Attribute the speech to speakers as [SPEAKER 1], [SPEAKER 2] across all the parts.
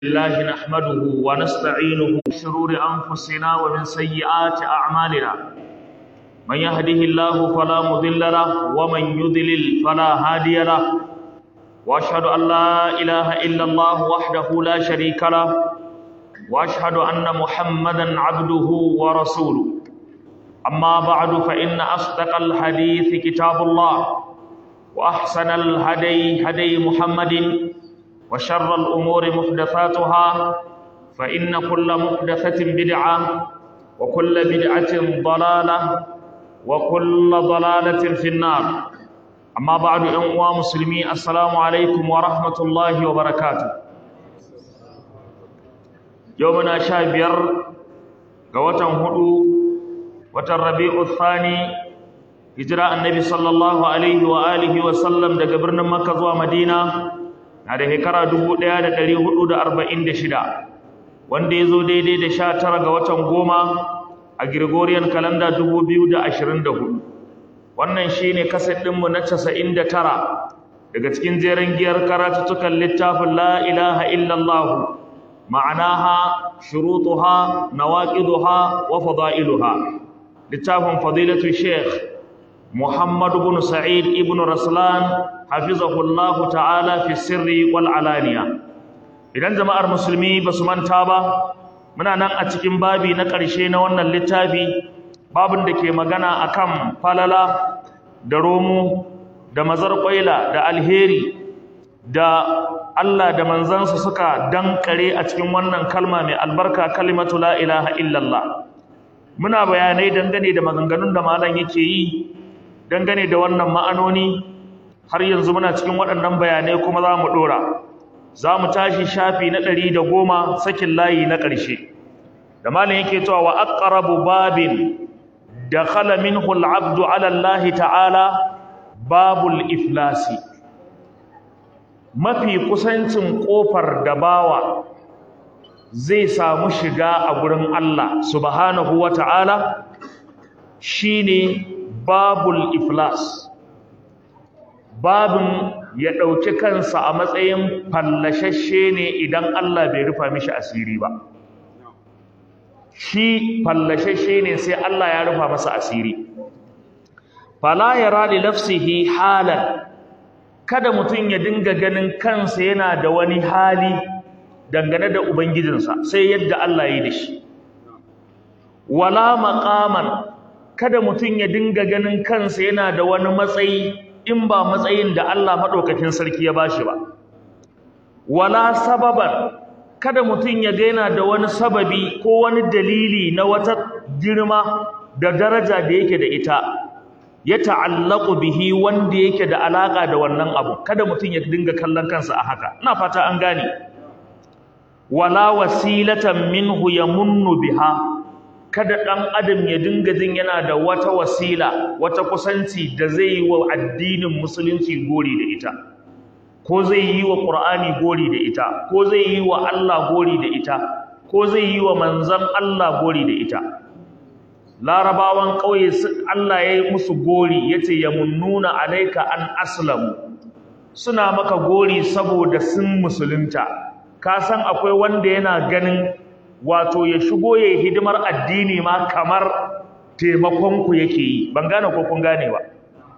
[SPEAKER 1] الله نحمده ونستعينه من شرور أنفسنا ومن سيئات أعمالنا من يهده الله فلا مضل له ومن يضلل فلا هادي له وأشهد أن لا إله إلا الله وحده لا شريك له وأشهد أن محمدا عبده ورسوله أما بعد فإن أصدق الحديث كتاب الله وأحسن الهدي هدي محمد وشر الأمور محدثاتها فإن كل محدثة بدعة وكل بدعة ضلالة وكل ضلالة في النار أما بعد أيها المسلمين السلام عليكم ورحمة الله وبركاته يومنا شابير قوة هدو وتربيع الثاني هجرة النبي صلى الله عليه وآله وسلم دا قبرنا مكة ومدينة na da shekara 1446 wanda ya zo daidai da 19 ga watan goma a Gregorian calendar 2024 wannan shine kaset ɗinmu na 99 daga cikin jeren giyar karatuttukan littafin la ilaha illallah ma'anaha shurutuha nawaqiduha wa fadailuha littafin fadilatu sheikh Muhammad ibn Sa'id ibn Raslan hafizahullahu ta'ala fi sirri wal alaniya. Idan jama'ar musulmi basu manta ba muna nan a cikin babi na ƙarshe na wannan littafi, babin da ke magana akan falala da romo da mazarƙwaila da alheri da Allah da manzansa suka dankare a cikin wannan kalma mai albarka kalimatu la ilaha illallah. Muna bayanai dangane da maganganun da malam yake yi dangane da wannan ma'anoni, har yanzu muna cikin waɗannan bayanai kuma za mu ɗora. Za mu tashi shafi na 110 sakin layi na ƙarshe da malam yake cewa wa aqrabu babin dakhala minhu al-'abdu 'ala Allah ta'ala babul iflasi. Mafi kusancin ƙofar da bawa zai samu shiga a gurin Allah subhanahu wa ta'ala shine babul iflas, babin ya ɗauki kansa a matsayin fallashashe ne idan Allah bai rufa mishi asiri ba. Shi fallashashe ne sai Allah ya rufa masa asiri. Fala yara li nafsihi halan, kada mutum ya dinga ganin kansa yana da wani hali dangane da ubangijinsa sai yadda Allah ya yi da shi. Wala maqaman, kada mutum ya dinga ganin kansa yana da wani matsayi in ba matsayin da Allah maɗaukakin sarki ya bashi ba. Wala sababan, kada mutum ya ga yana da wani sababi ko wani dalili na wata girma da daraja da yake da ita ya ta'allaqu bihi wanda yake da alaka da wannan abu. Kada mutum ya dinga kallon kansa a haka. Ina fata an gane. Wala wasilatan minhu yamunnu biha, kada ɗan adam ya dinga jin yana da wata wasila, wata kusanci da zai yi wa addinin musulunci gori da ita, ko zai yi wa ƙur'ani gori da ita, ko zai yi wa Allah gori da ita, ko zai yi wa manzon Allah gori da ita. Larabawan ƙauye Allah ya yi musu gori, ya ce yamunnuna alaika an aslamu, suna maka gori saboda sun musulunta. Ka san akwai wanda yana ganin wato ya shigo ya yi hidimar addini ma kamar taimakonku yake yi. Ban gane ko kun gane ba.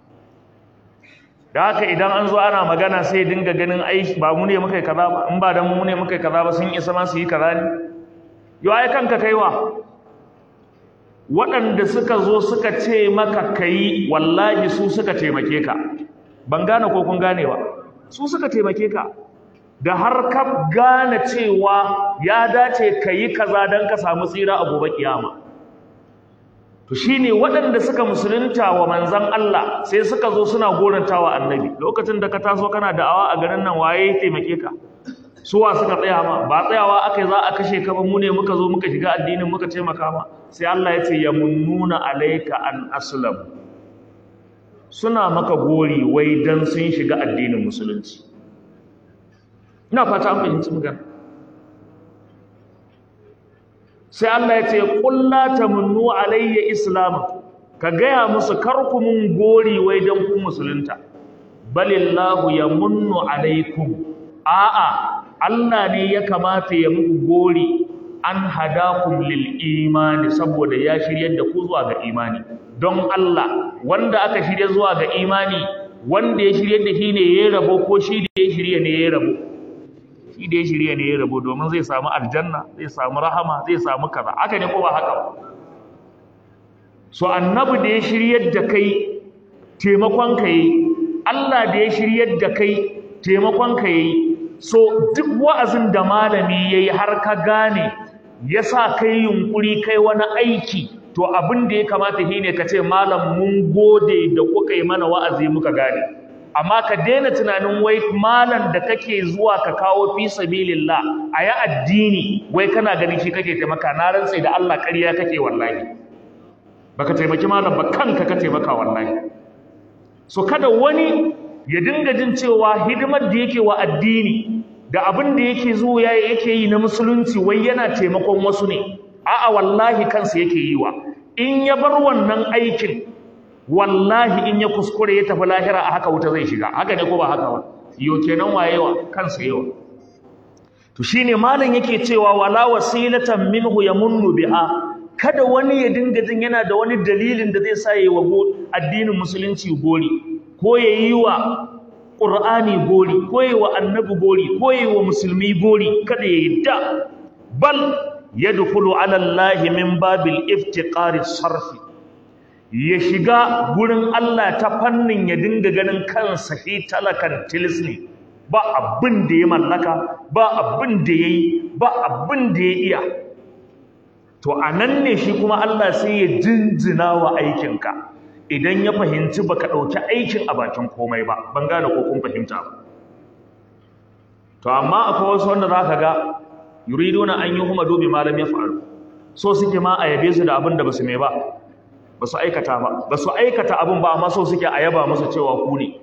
[SPEAKER 1] Da haka idan an zo ana magana sai dinga ganin ai ba mu ne muka yi kaza ba, in ba dan mu ne muka yi kaza ba sun isa ma su yi kaza ne. Yo ai kanka kaiwa. Waɗanda suka zo suka ce maka kai wallahi su suka taimake ka. Ban gane ko kun gane ba. Su suka taimake ka. Da har ka gane cewa ya dace ka yi kaza don ka samu tsira a gobe kiyama. To shine waɗanda suka musulunta wa manzon Allah sai suka zo suna goranta wa annabi. Lokacin da ka taso kana da'awa a garin nan waye taimake ka? Suwa suka tsaya ma? Ba tsayawa akai za a kashe ka ba, mu ne muka zo muka shiga addinin muka taimaka ma. Sai Allah ya ce yamunnuna alayka an aslam. Suna maka gori wai dan sun shiga addinin musulunci. Ina fata an fahimci magana. Sai Allah ya ce qul la tamunnu alayya islam, ka gaya musu kar ku mun gori wai dan ku musulunta. Balillahu yamunnu alaykum, a'a Allah ne ya kamata ya muku gori an hadakum lil imani saboda ya shiryar da ku zuwa ga imani. Don Allah wanda aka shirya zuwa ga imani, wanda ya shiryar da shi ne ya rabo ko shi da ya shirya ne ya rabo? Shi da ya shirya ne ya rabo, domin zai samu aljanna, zai samu rahama, zai samu kaza. Haka ne ko ba haka ba? So annabi da ya shiryar da kai taimakon ka yi, Allah da ya shiryar da kai taimakon ka yi. So duk wa'azin da malami yayi har ka gane yasa kai yunkuri kai wani aiki, to abin da ya kamata shine ka ce malam mun gode da kuka yi mana wa'azi muka gane. Amma ka daina tunanin wai malam da kake zuwa ka kawo fi sabilillah ayi addini wai kana ganin shi kake taimaka. Na rantsa da Allah ƙarya kake wallahi. Baka taimaki malam ba, kanka ka taimaka wallahi. So kada wani ya dinga jin cewa hidimar da yake wa addini da abin da yake zuwa yake yi na musulunci wai yana taimakon wasu ne. A'a wallahi kansa yake yi wa. In ya bar wannan aikin, wallahi in ya kuskure ya tafi lahira a haka wuta zai shiga. Haka ne ko ba haka ba? Yo kenan wayewa kansa yawa. To shine malam yake cewa wala wasilatan minhu yamunnu biha. Kada wani ya dinga jin yana da wani dalilin da zai sa yayi wa addinin musulunci gori, ko yayi wa Qur'ani gori, ko yayi wa annabi gori, ko yayi wa musulmi gori. Kada yayi da bal yadkhulu ala Allah min babil iftiqari sarfi. Ya shiga gurin Allah ta fannin ya dinga ganin kansa shi talakan tilis ne, ba abin da ya mallaka, ba abin da yayi, ba abin da ya iya. To anan ne shi kuma Allah sai ya jinjina wa aikinka idan ya fahimci baka ɗauki aikin a bakin komai ba. Ban gane ko kun fahimta ba. To amma akwai wasu wanda zaka ga yuriduna an yuhmadu bima lam yaf'alu, so suke ma a yabe su da abin da basu mai ba, basu aikata ba, basu aikata abin ba amma so suke a yaba musu cewa ku ne.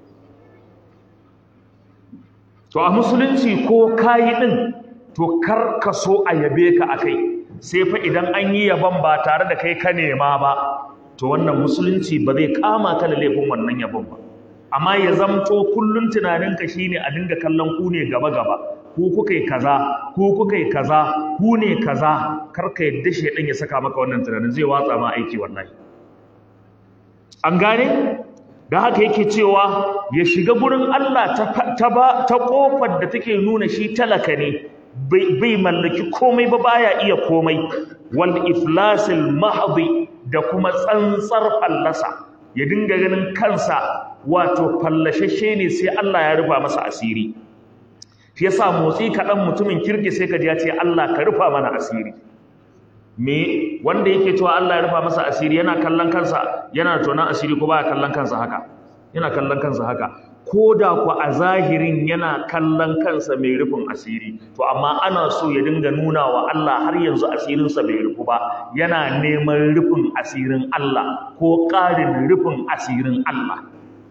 [SPEAKER 1] To a musulunci ko kayi din, to kar ka so a yabe ka akai, sai fa idan an yi yabon ba tare da kai ka nema ba, to wannan musulunci ba zai kama ka da laifin wannan yabon ba. Amma ya zamto kullun tunaninka shine a dinga kallon ku ne gaba gaba, ku kuka yi kaza, ku kuka yi kaza, ku ne kaza. Kar ka yadda shedan ya saka maka wannan tunanin, zai watsa ma aiki wallahi. An gane? Da haka yake cewa ya shiga gurin Allah ta kofar da take nuna shi talaka ne, bai mallaki komai ba, baya iya komai. Wal iflasil mahdi, da kuma tsantsar fallasa, ya dinga ganin kansa wato fallashashe ne sai Allah ya rufa masa asiri. Shi yasa motsi kaɗan mutumin kirki sai ka ji ya ce Allah ka rufa mana asiri. Me wanda yake cewa Allah ya rufa masa asiri yana kallon kansa yana tonan asiri ko baya kallon kansa haka? Yana kallon kansa haka. Ko da ku a zahirin yana kallon kansa mai rufin asiri, to amma ana so ya dinga nuna wa Allah har yanzu asirinsa bai rufu ba, yana neman rufin asirin Allah ko ƙarin rufin asirin Allah.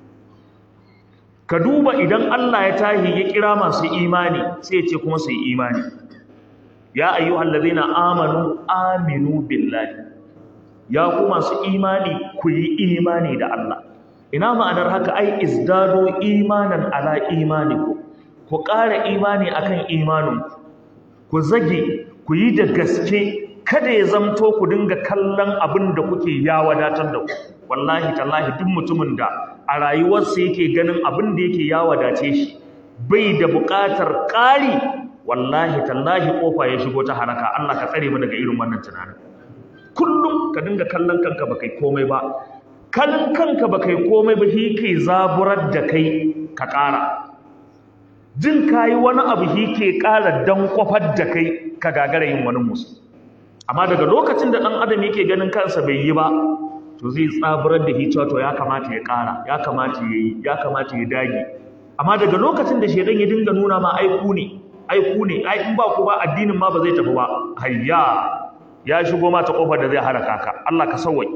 [SPEAKER 1] Ka duba idan Allah ya tahi ya kira masu imani sai ya ce kuma su yi imani. Ya ayyuhal ladina amanu aminu billahi. Ya ku masu imani ku yi imani da Allah. Ina ma'anar haka? Ai izdadu imanan ala imaniku, ku ƙara imani akan imaninku, ku zage, ku yi da gaske. Kada ya zamto ku dinga kallon abin da kuke ya wadatar da ku. Wallahi tallahi duk mutumin da a rayuwarsa yake ganin abin da yake ya wadace shi, bai da buƙatar ƙari, wallahi tallahi kofa ya shigo ta haraka. Allah ka tsare mu daga irin wannan tunanin. Kullum ka dinga kallon kanka ba kai komai ba, kallon kanka ba kai komai ba, shi ke zaburar da kai ka ƙara. Jin kayi wani abu shi ke ƙara dan kwafar da kai ka gagara yin wani musu. Amma daga lokacin da ɗan adam yake ganin kansa bai yi ba, to zai tsaburar da shi cewa to ya kamata ya ƙara, ya kamata ya yi, ya kamata ya dage. Amma daga lokacin da shedan ya dinga nuna ma ai ku ne, ai ku ne, ai in ba ku ba addinin ma ba zai tafi ba, hayya ya shigo ma ta kofar da zai haraka ka. Allah ka sauwai.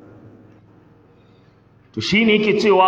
[SPEAKER 1] To shine yake cewa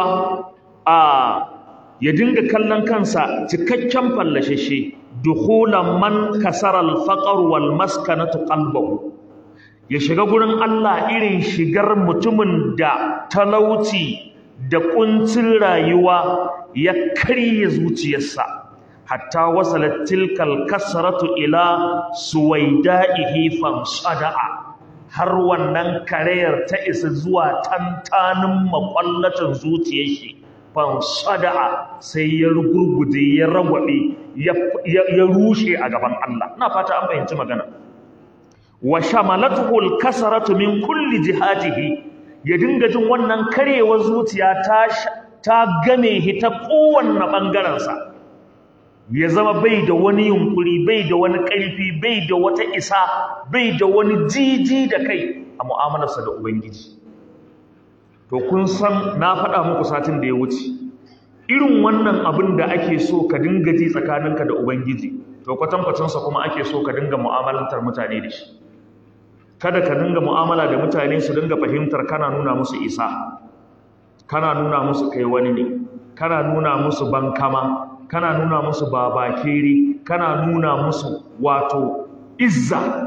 [SPEAKER 1] ya dinga kallon kansa cikakken fallashashe, dukhulan man kasara al-faqr wal maskanatu qalbahu. Ya shiga gurin Allah irin shigar mutumin da talauci da kuncin rayuwa ya karye zuciyarsa, hatta wasalat tilkal kasratu ila suwaidaihi famsada'a, har wannan karayar ta isa zuwa tantanin makwallatin zuciyar shi, famsada'a, sai ya rugurguje, ya ragwabe, ya rushe a gaban Allah. Ina fata an fahimci magana. Wa shamalatuhu al-kasratu min kulli jihatihi, ya dinga jin wannan karewar zuciya ta game shi ta kowanne bangaren sa, ya zama bai da wani yunkuri, bai da wani ƙarfi, bai da wata isa, bai da wani jiji da kai a mu'amalarsa da Ubangiji. To kun san na faɗa muku satin da ya wuce, irin wannan abin da ake so ka dinga ji tsakaninka da Ubangiji, to kwatankwacinsa kuma ake so ka dinga mu'amalantar mutane da shi. Kada ka dinga mu'amala da mutane su dinga fahimtar kana nuna musu isa, kana nuna musu kai wani ne, kana nuna musu bankama, kana nuna musu babakere, kana nuna musu wato izza.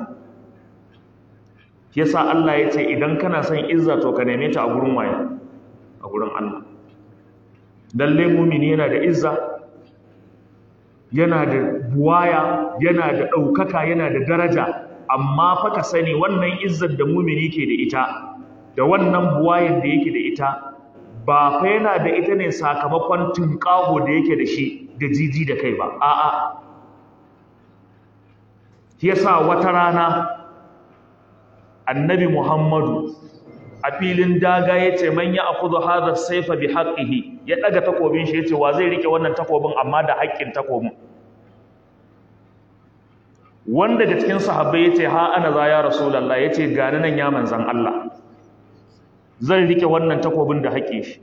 [SPEAKER 1] Yasa Allah ya ce idan kana son izza to ka neme ta a gurin waye? A gurin Allah. Lalle mumini yana da izza, yana da buwaya, yana da ɗaukaka, yana da daraja, amma fa ka sani wannan izzar da mumini ke da ita, da wannan buwayar da yake da ita, ba fa yana da ita ne sakamakon tunƙaho da yake da shi da jiji da kai ba. A'a. Yasa wata rana Annabi Muhammadu a filin daga yace man ya akudu hadha sayfa bi haqqihi, ya daga takobin shi yace wa zai rike wannan takobin amma da haƙƙin takobin. Wanda daga cikin sahabbai yace ha ana za ya rasulullah, yace gani nan ya manzan Allah, zan rike wannan takobin da haƙƙin shi.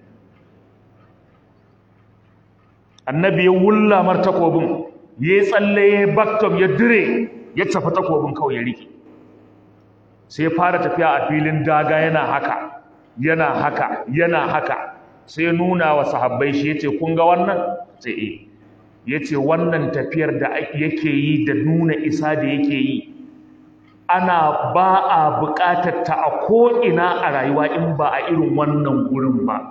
[SPEAKER 1] Annabi ya wulla mar takobin, ya tsalle, ya baktom, ya dire, ya tafi takobin kawai ya rike. Sai fara tafiya a filin daga yana haka, yana haka, yana haka. Sai nuna wa sahabbai shi yace kun ga wannan? Sai eh. Yace wannan tafiyar da yake yi da nuna isa da yake yi, ana ba a buƙatar ta a ko'ina a rayuwa in ba a irin wannan gurin ba.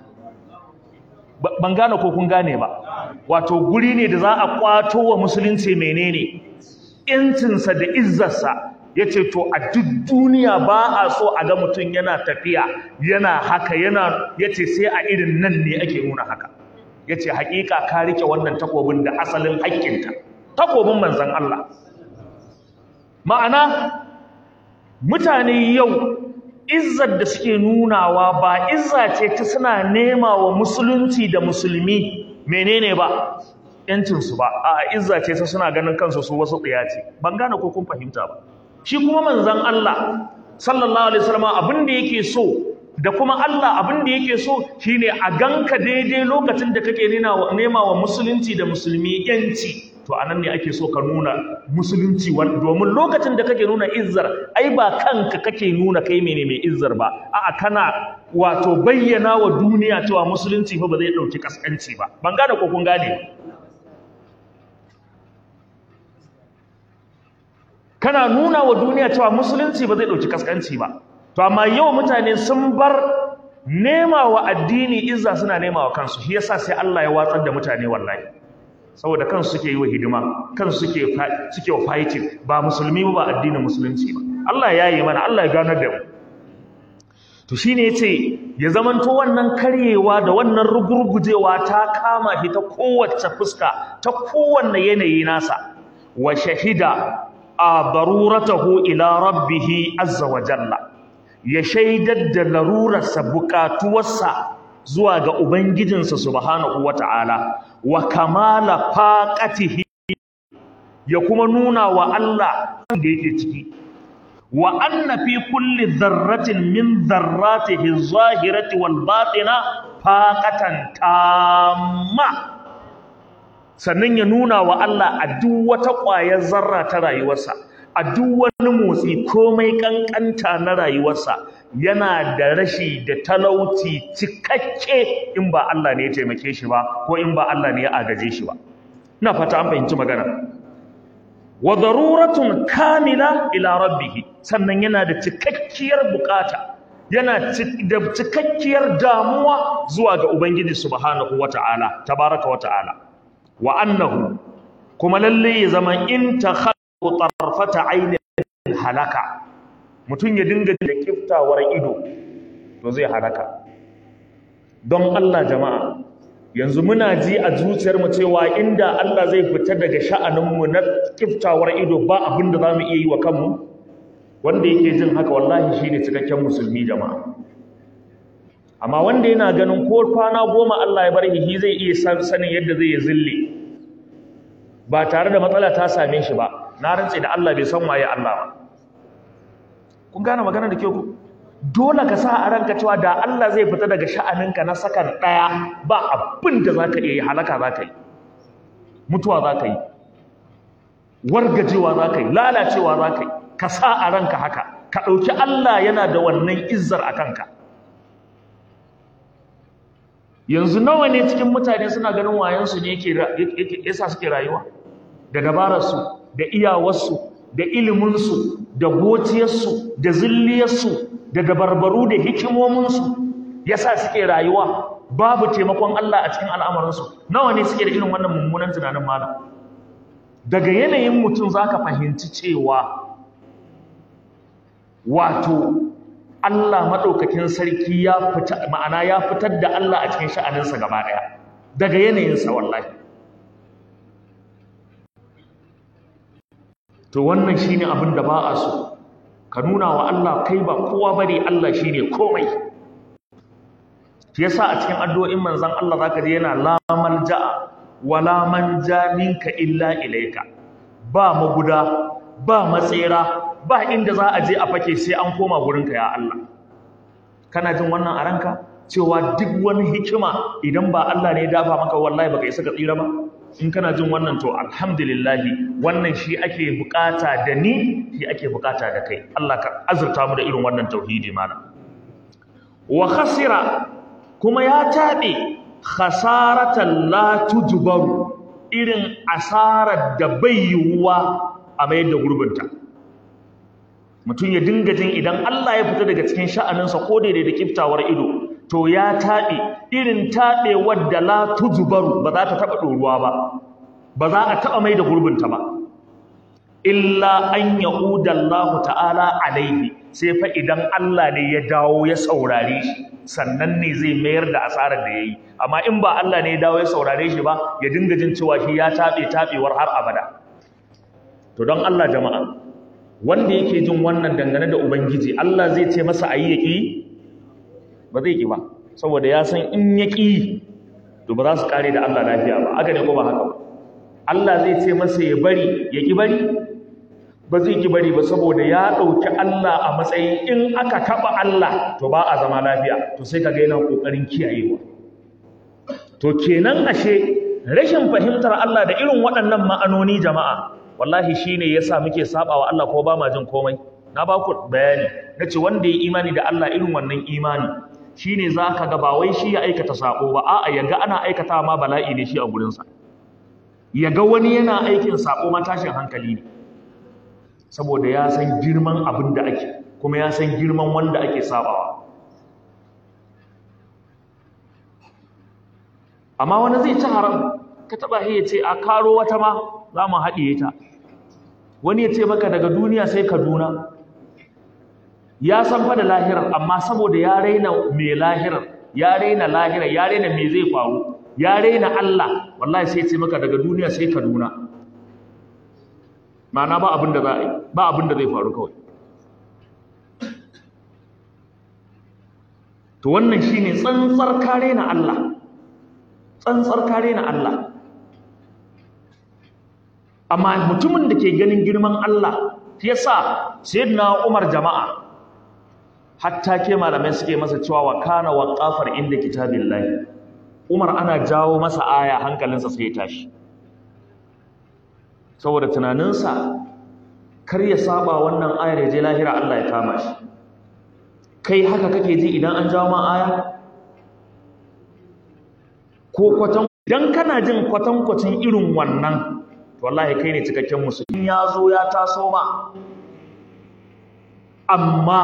[SPEAKER 1] Ban gane ko kun gane ba. Wato guri ne da za a kwato wa musulunci menene? Incinsa da izzarsa. Ya ce to a duk duniya ba a so a ga mutum yana tafiya, yana haka, ya ce sai a irin nan ne ake nuna haka. Ya ce haƙiƙa ka rike wannan takobin da asalin haƙƙinta, takobin manzan Allah. Ma'ana mutane yau izzar da suke nunawa ba izza ce ta suna nema wa musulunci da musulmi menene ba yancinsu ba, a izza ce ta suna ganin kansu su wasu tsiya ce. Ban gane ko kun fahimta ba. Shi kuma manzon Allah sallallahu alaihi wasallam abin da yake so, da kuma Allah abin da yake so shine a ganka daidai lokacin da kake nema wa musulunci da musulmi yanci. To anan ne ake so ka nuna musulunci, domin lokacin da kake nuna izzar ai ba kanka kake nuna kai mene mai izzar ba, a'a kana wato bayyana wa duniya cewa musulunci fa ba zai dauki kaskanci ba. Ban gane ko kun gane? Kana nuna wa duniya cewa musulunci ba zai dauki kaskanci ba. To amma yau mutane sun bar nema wa addini izza, suna nema wa kansu. Shi yasa sai Allah ya watsar da mutane wallahi. Saboda kansu suke yi wa hidima, kansu suke wa fighting, ba musulmi ba addinin musulunci ba. Allah ya yi mana, Allah ya ganar da mu. To shine yace ya zamanto wannan karyewa da wannan rugurgujewa ta kama shi ta kowace fuska, ta kowanne yanayi nasa. Wa shahida a daruratahu ila rabbih azza wa jalla, ya shaidar da larurarsa, bukatuwarsa zuwa ga ubangijinsa subhanahu wata'ala, wa kamala faqatihi, ya kuma nuna wa Allah da yake ciki, wa anna fi kulli dharratin min dharratihi adh-dhahirati wal batina faqatan tamma. Sannan ya nuna wa Allah a duk wata ƙwayar zarra ta rayuwarsa, a duk wani motsi komai ƙanƙanta na rayuwarsa, yana da rashi da talauci cikakke in ba Allah ne ya taimake shi ba, ko in ba Allah ne ya agaje shi ba. Ina fata an fahimci magana. Wa daruratun kamila ila rabbih, sannan yana da cikakkiyar bukata, yana da cikakkiyar damuwa zuwa ga Ubangiji subhanahu wata'ala, tabaraka wata'ala. Wa annahu kuma lalle ya zama in takhallu tarfata aynin halaka, mutum ya dinga da kiftawar ido to zai halaka. Don Allah jama'a, yanzu muna ji a zuciyarmu cewa inda Allah zai fita daga sha'aninmu na kiftawar ido ba abin da za mu iya yi wa kanmu. Wanda yake jin haka wallahi shi ne cikakken musulmi jama'a. Amma wanda yana ganin ko kwana 10 Allah ya bar shi zai iya sanin yadda zai yi zille ba tare da matsala ta same shi ba, na rantse da Allah bai san waye Allah ba. Kun gane magana da ke ku? Dole ka sa a ranka cewa da Allah zai fita daga sha'aninka na sakan ɗaya ba abin da za ka iya yi, halaka za ka yi, mutuwa za ka yi, wargajewa za ka yi, lalacewa za ka yi. Ka sa a ranka haka, ka ɗauki Allah yana da wannan izzar a kanka. Yanzu nawa ne cikin mutane suna ganin wayansu ne yasa suke rayuwa, da dabararsu, da iyawarsu, da iliminsu, da gociyarsu, da zilliyarsu, da dabarbaru, da hikimominsu yasa suke rayuwa, babu taimakon Allah a cikin al'amuransu. Nawa ne suke da irin wannan mummunan tunanin malam? Daga yanayin mutum za ka fahimci cewa wato Allah maɗaukakin sarki ya fita, ma'ana ya fitar da Allah a cikin sha'aninsa gaba ɗaya, daga yanayinsa wallahi. To wannan shine abin da ba a so, ka nuna wa Allah kai ba kowa bane, Allah shine komai. Shi yasa a cikin addu'o'in manzon Allah zaka ji yana la malja'a wala manja minka illa ilaika, ba maguda, ba matsera, ba inda za a je a fake sai an koma gurinka ya Allah. Kana jin wannan a ranka cewa duk wani hikima idan ba Allah ne ya dafa maka wallahi baka isa ka tsira ba? In kana jin wannan to alhamdulillah, wannan shi ake bukata da ni, shi ake bukata da kai. Allah ka azurta mu da irin wannan tauhidi mana. Wa khasira, kuma ya tabe khasaratan la tujbaru, irin asarar da bai yiwuwa a mayar da gurbinta. Mutum ya dinga jin idan Allah ya fita daga cikin sha'aninsa ko daidai da kiftawar ido to ya taɓe irin taɓewar da la tujbaru, ba za ta taɓa ɗoruwa ba, ba za a taɓa mai da gurbinta ba, illa an ya'uda Allah ta'ala alaihi, sai fa idan Allah ne ya dawo ya saurare shi sannan ne zai mayar da asarar da ya yi. Amma in ba Allah ne ya dawo ya saurare shi ba, ya dinga jin cewa shi ya taɓewar har abada. To don Allah jama'a, wanda yake jin wannan dangane da Ubangiji, Allah zai ce masa ayi yaki? Ba zai ki ba, saboda ya san in yaki to ba za su kare da Allah lafiya ba. Haka ne ko ba haka ba? Allah zai ce masa ya bari, ya ki bari? Ba zai ki bari ba, saboda ya ɗauki Allah a matsayin in aka taɓa Allah to ba a zama lafiya. To sai kaga yana ƙoƙarin kiyayewa. To kenan ashe rashin fahimtar Allah da irin waɗannan ma'anoni jama'a, wallahi shine yasa muke sabawa Allah ko ba ma jin komai. Na ba ku bayani nace wanda ya imani da Allah irin wannan imani shine zaka ga ba wai shi ya aikata sako ba, a'a yaga ana aikata ma bala'i ne shi a gurin sa, yaga wani yana aikin sako ma tashin hankali ne, saboda ya san girman abin da ake, kuma ya san girman wanda ake sabawa. Amma wani zai ci haram, ka taba ya ce a karo wata ma za mu haɗiye ta. Wani ya ce maka daga duniya sai Kaduna, ya san fa da lahirar, amma saboda ya raina mai lahirar, ya raina lahirar, ya raina me zai faru, ya raina Allah, wallahi sai ce maka daga duniya sai Kaduna. Ma'ana ba abin da za a yi, ba abin da zai faru kawai. To wannan shine tsantsar kare na Allah, tsantsar kare na Allah. Amma mutumin da ke ganin girman Allah, yasa sayyidina Umar jama'a hatta ke malamai suke masa cewa wa kana waqafar inda kitabillahi. Umar ana jawo masa aya hankalinsa sai ya tashi, saboda tunaninsa kar ya saba wannan ayar ya je lahira Allah ya kama shi. Kai haka kake ji idan an jawo ma aya? Ko kwatan, idan kana jin kwatankwacin irin wannan, wallahi kai ne cikakken musulmi. Ya zo ya taso ma, amma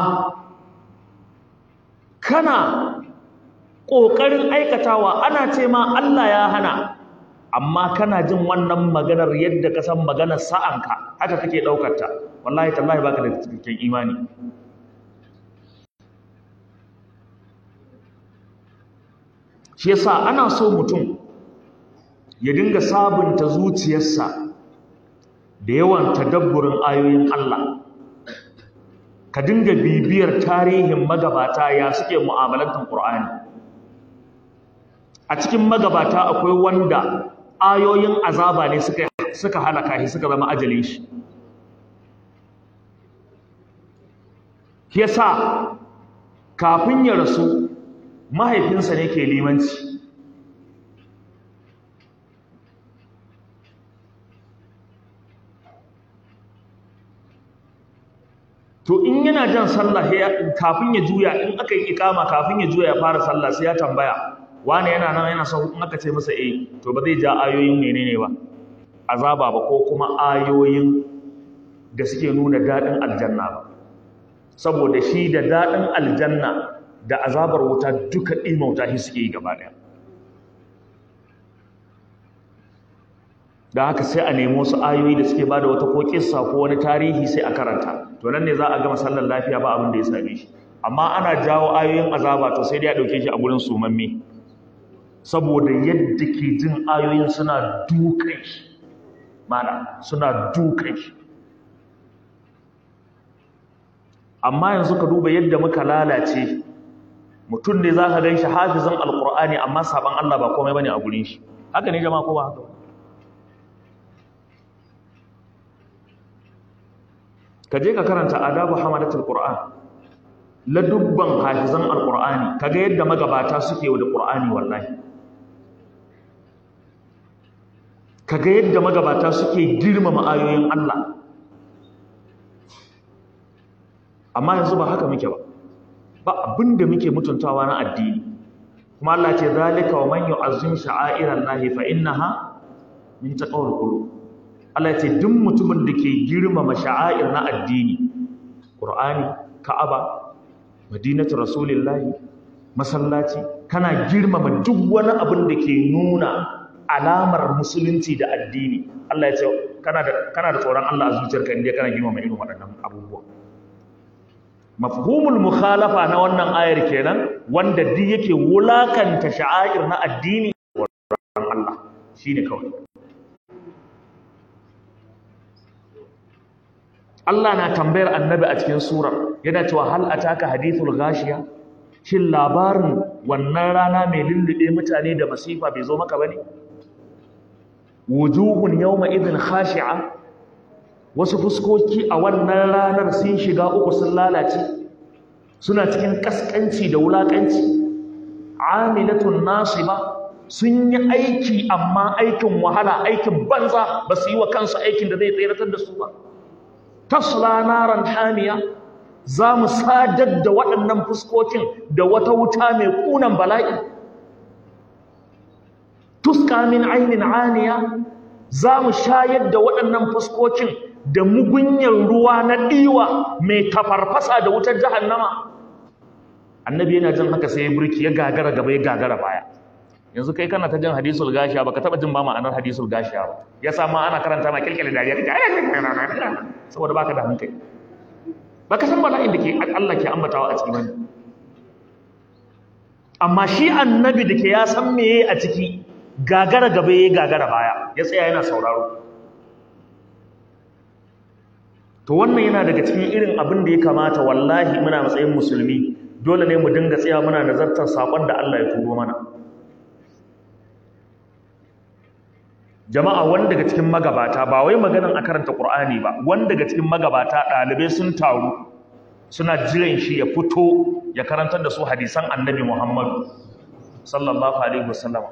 [SPEAKER 1] kana ƙoƙarin aikatawa, ana ce ma Allah ya hana, amma kana jin wannan maganar yadda ka san maganar sa'anka haka kake daukar ta wallahi tallahi baka da cikakken imani. Shi yasa ana so mutum ya dinga sabunta zuciyarsa da yawan tadabburin ayoyin Allah, ka dinga bibiyar tarihin magabata ya suke mu'amalantar Qur'ani. A cikin magabata akwai wanda ayoyin azaba ne suka halaka shi, suka zama ajalin shi. Yasa kafin ya rasu mahaifinsa ne ke limanci. To in yana jan sallah kafin ya juya, in aka yi ikama kafin ya juya ya fara sallah sai ya tambaya wani yana nan yana son, in aka ce masa to ba zai ja ayoyin menene ba, azaba ba, ko kuma ayoyin da suke nuna daɗin aljanna ba, saboda shi da daɗin aljanna da azabar wuta duka ɗimauta shi suke yi gaba ɗaya. Da haka sai a nemo su ayoyi da suke bada wata ko kissa ko wani tarihi sai a karanta, to nan ne za a gama sallar lafiya ba abin da ya same shi. Amma ana jawo ayoyin azaba to sai dai a ɗauke shi a gurin sumamme, saboda yadda ke jin ayoyin suna dukan shi, mana suna dukan shi. Amma yanzu ka duba yadda muka lalace, mutum ne za ka gan shi hafizin alƙur'ani amma saban Allah ba komai bane a gurin shi. Haka ne jama'a ko ba haka ba? Ka je ka karanta adabu hamadatul Qur'an, ladubban hafizan alqur'ani, kaga yadda magabata suke da Qur'ani wallahi. Kaga yadda magabata suke girmama ayoyin Allah. Amma yanzu ba haka muke ba. Ba abinda muke mutuntawa na addini. Kuma Allah ce zalika wa man yu'azzim sha'airallahi fa innaha min taqwal qulub. Allah ya ce duk mutumin da ke girmama sha'air na addini, Qur'ani, Ka'aba, Madinatu Rasulillahi, masallaci, kana girmama duk wani abin da ke nuna alamar musulunci da addini. Allah ya ce kana da tsoron Allah a zuciyarka inda kana girmama irin waɗannan abubuwa. Mafhumul mukhalafa na wannan ayar kenan, wanda duk yake wulakanta sha'air na addini wa Allah shine kawai. Allah na tambayar annabi a cikin surar, yana cewa hal ataka hadithul ghashiya, shin labarin wannan rana mai lullube mutane da masifa bai zo maka bane? Wujuhun yawma idhin khashi'a, wasu fuskoki a wannan ranar sun shiga uku, sun lalace, suna cikin kaskanci da wulakanci. Amilatun nasiba, sun yi aiki amma aikin wahala, aikin banza, ba su yi wa kansu aikin da zai tseratar da su ba. Tasla naran hamiya, za mu sadar da waɗannan fuskokin da wata wuta mai ƙunan bala'i. Tuska min ainin aniya, za mu shayar da waɗannan fuskokin da mugunyar ruwa na ɗiwa mai tafarfasa da wutar jahannama. Annabi yana jin haka sai ya burki, ya gagara gaba ya gagara baya. Yanzu kai kana ta jin hadisul gashiya, baka taba jin ba ma'anar hadisul gashiya ba. Ya sa ma ana karanta ma kilkile dariya saboda baka da hankali. Baka san bala'in da ke Allah ke ambatawa a ciki bane. Amma shi annabi da ke ya san meye a ciki, gagara gaba ya gagara baya, ya tsaya yana sauraro. To wannan yana daga cikin irin abin da ya kamata wallahi muna matsayin musulmi dole ne mu dinga tsaya muna nazartar sakon da Allah ya turo mana. Jama'a, wani daga cikin magabata, ba wai maganan a karanta Qur'ani ba, wani daga cikin magabata ɗalibai sun taru suna jiran shi ya fito ya karantar da su hadisan Annabi Muhammad sallallahu alaihi wasallam.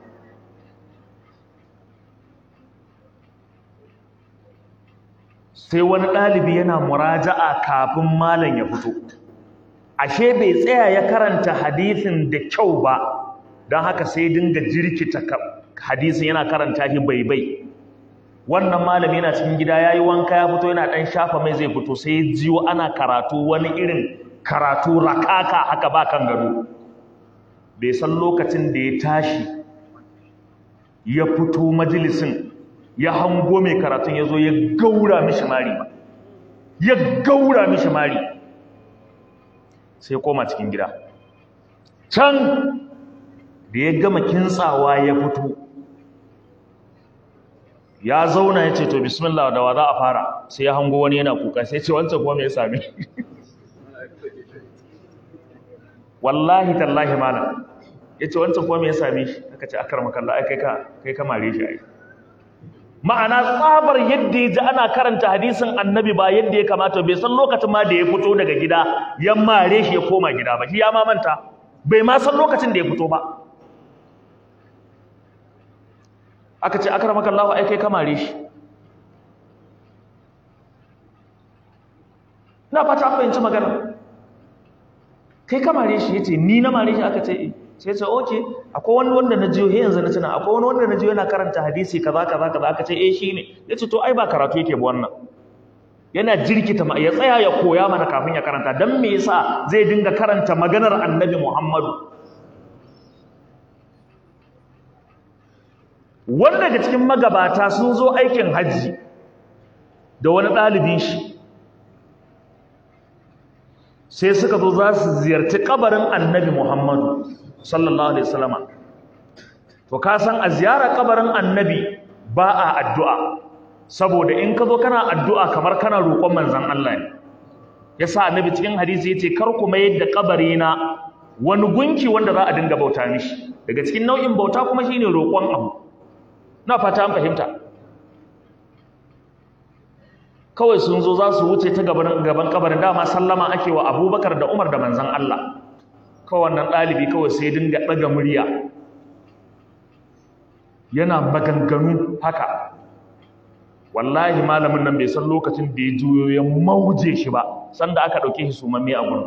[SPEAKER 1] Sai wani ɗalibi yana muraja'a kafin malam ya fito, ashe bai tsaya ya karanta hadisin da kyau ba, don haka sai dinga jirkita hadisin yana karanta shi bai. Wannan malami yana cikin gida yayi wanka ya fito yana dan shafa mai zai fito, sai jiyo ana karatu wani irin karatu rakaka haka ba kan gado. Bai san lokacin da ya tashi ya fito majalisin ya hango mai karatun ya zo ya gaura mishi mari ba, ya gaura mishi mari, sai koma cikin gida. Can da ya gama kintsawa ya fito ya zauna ya ce to bismillah, da wa za a fara? Sai ya hango wani yana kuka, sai ce wancan kuma me ya sami? Wallahi tallahi malam, ya ce wancan kuma me ya sami shi? Aka ce akar makalla, ai kai ka mare shi ai. Ma'ana tsabar yadda ya ji ana karanta hadisin annabi ba yadda ya kamata, bai san lokacin ma da ya fito daga gida ya mare shi ya koma gida ba, shi ya ma manta, bai ma san lokacin da ya fito ba. Aka ce akar makalla, ai kai ka mare shi. Na fata an fahimci magana. Kai ka mare shi? Yace ni na mare shi. Aka ce sai ce okay, akwai wani wanda na jiyo yanzu na tuna, akwai wani wanda na jiyo yana karanta hadisi kaza kaza kaza. Aka ce shine. Yace to ai ba karatu yake ba wannan, yana jirkita ya tsaya ya koya mana kafin ya karanta. Dan me yasa zai dinga karanta maganar Annabi Muhammadu? Wanda daga cikin magabata sun zo aikin hajji da wani ɗalibin shi, sai suka zo za su ziyarci kabarin Annabi Muhammadu sallallahu alaihi wasallama. To ka san a ziyarar kabarin Annabi ba a addu'a, saboda in ka zo kana addu'a kamar kana roƙon manzon Allah ne. Yasa Annabi cikin hadisi yace kar ku mayar da kabari na wani gunki wanda za a dinga bauta mishi. Daga cikin nau'in bauta kuma shine roƙon abu. Na fata an fahimta. Kawai sun zo za su wuce ta gaban kabarin, dama sallama ake wa Abubakar da Umar da manzon Allah. Kawai wannan ɗalibi kawai sai dinga ɗaga murya yana maganganu haka. Wallahi malamin nan bai san lokacin da ya juyo ya mauje shi ba, sanda aka ɗauke shi sumamme a gurin.